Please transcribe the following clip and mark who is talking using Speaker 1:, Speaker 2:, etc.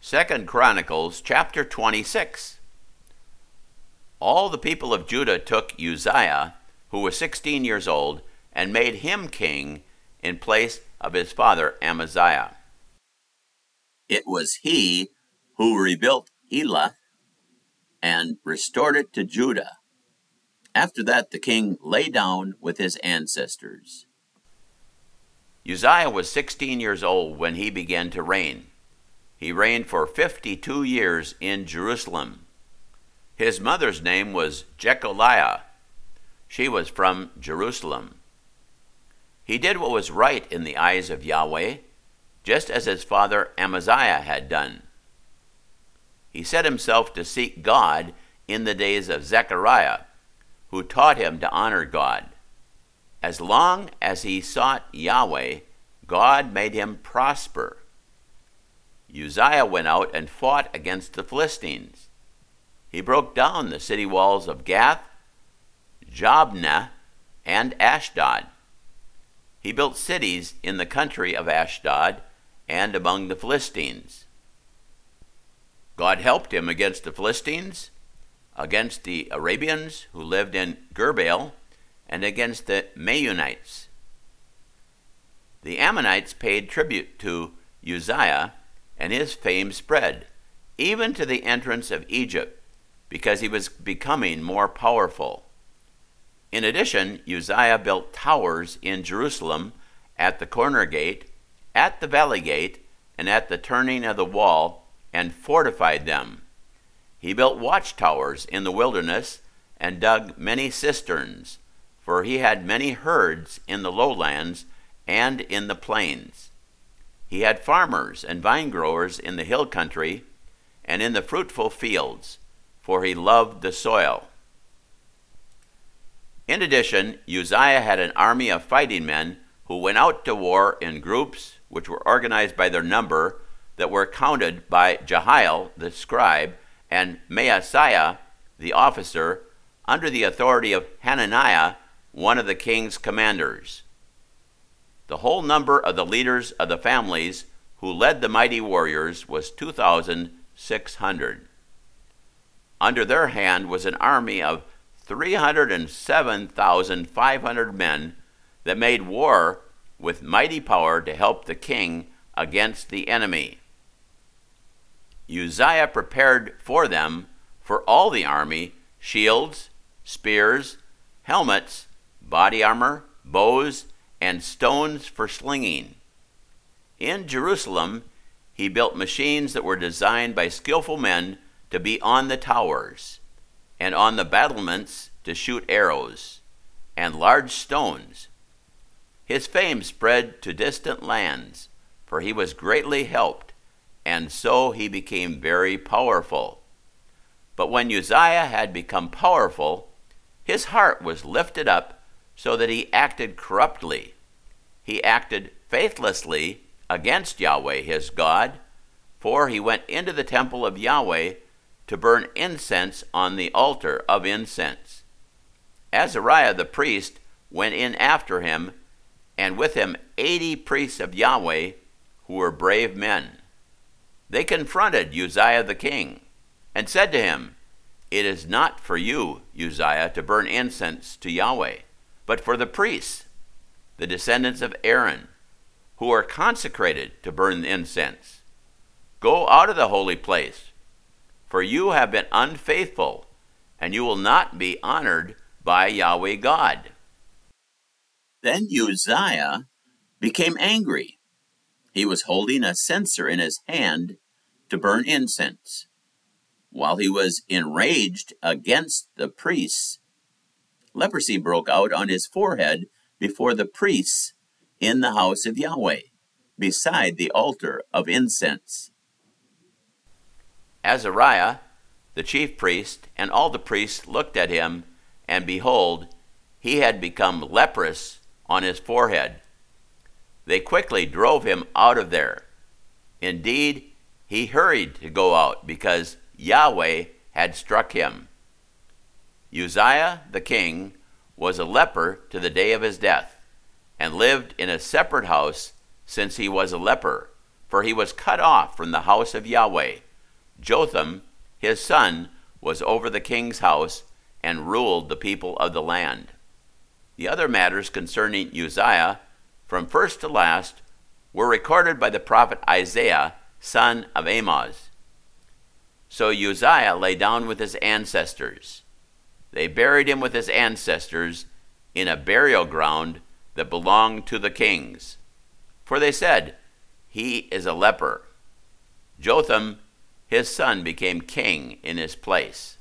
Speaker 1: 2 Chronicles chapter 26. All the people of Judah took Uzziah, who was 16 years old, and made him king in place of his father Amaziah. It was he who rebuilt Elath and restored it to Judah. After that, the king lay down with his ancestors. Uzziah was 16 years old when he began to reign. He reigned for 52 years in Jerusalem. His mother's name was Jecholiah. She was from Jerusalem. He did what was right in the eyes of Yahweh, just as his father Amaziah had done. He set himself to seek God in the days of Zechariah, who taught him to honor God. As long as he sought Yahweh, God made him prosper. Uzziah went out and fought against the Philistines. He broke down the city walls of Gath, Jabneh, and Ashdod. He built cities in the country of Ashdod and among the Philistines. God helped him against the Philistines, against the Arabians who lived in Gurbaal, and against the Meunites. The Ammonites paid tribute to Uzziah, and his fame spread, even to the entrance of Egypt, because he was becoming more powerful. In addition, Uzziah built towers in Jerusalem at the corner gate, at the valley gate, and at the turning of the wall, and fortified them. He built watchtowers in the wilderness and dug many cisterns, for he had many herds in the lowlands and in the plains. He had farmers and vine growers in the hill country and in the fruitful fields, for he loved the soil. In addition, Uzziah had an army of fighting men who went out to war in groups which were organized by their number, that were counted by Jehiel the scribe and Maaseiah the officer, under the authority of Hananiah, one of the king's commanders. The whole number of the leaders of the families who led the mighty warriors was 2,600. Under their hand was an army of 307,500 men that made war with mighty power to help the king against the enemy. Uzziah prepared for them, for all the army, shields, spears, helmets, body armor, bows, and stones for slinging. In Jerusalem, he built machines that were designed by skillful men to be on the towers, and on the battlements to shoot arrows, and large stones. His fame spread to distant lands, for he was greatly helped, and so he became very powerful. But when Uzziah had become powerful, his heart was lifted up so that he acted corruptly. He acted faithlessly against Yahweh his God, for he went into the temple of Yahweh to burn incense on the altar of incense. Azariah the priest went in after him, and with him 80 priests of Yahweh who were brave men. They confronted Uzziah the king and said to him, "It is not for you, Uzziah, to burn incense to Yahweh, but for the priests, the descendants of Aaron, who are consecrated to burn incense. Go out of the holy place, for you have been unfaithful, and you will not be honored by Yahweh God." Then Uzziah became angry. He was holding a censer in his hand to burn incense. While he was enraged against the priests, leprosy broke out on his forehead before the priests in the house of Yahweh, beside the altar of incense. Azariah, the chief priest, and all the priests looked at him, and behold, he had become leprous on his forehead. They quickly drove him out of there. Indeed, he hurried to go out because Yahweh had struck him. Uzziah the king was a leper to the day of his death, and lived in a separate house since he was a leper, for he was cut off from the house of Yahweh. Jotham, his son, was over the king's house and ruled the people of the land. The other matters concerning Uzziah, from first to last, were recorded by the prophet Isaiah, son of Amoz. So Uzziah lay down with his ancestors. They buried him with his ancestors in a burial ground that belonged to the kings. For they said, "He is a leper." Jotham, his son, became king in his place.